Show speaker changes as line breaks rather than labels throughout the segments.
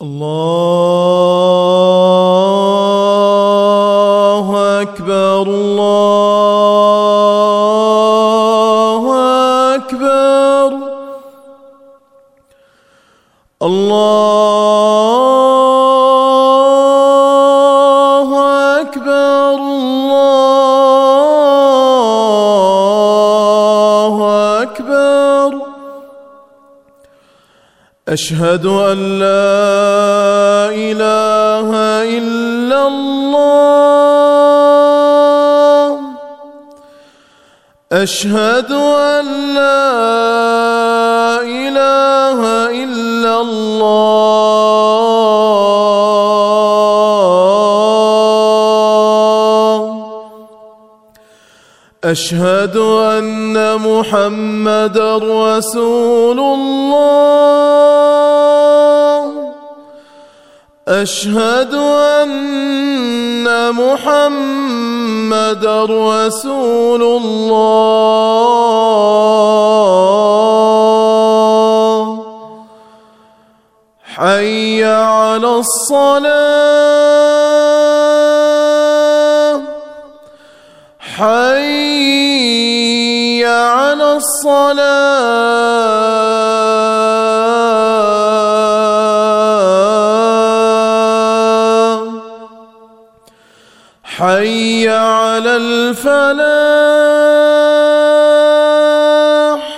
الله أكبر الله أكبر الله أكبر الله أكبر. أشهد أن لا إله إلا الله أشهد أن لا إله إلا الله أشهد أن محمدًا رسول الله أشهد أن محمدًا رسول الله. حي على الصلاة حي على الصلاة حي على الفلاح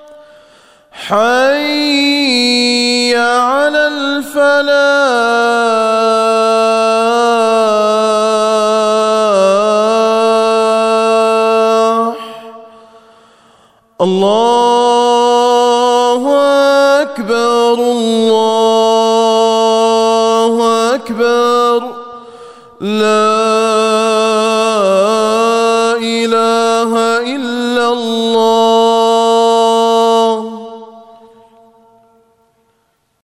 حي على الفلاح. الله أكبر الله أكبر. لا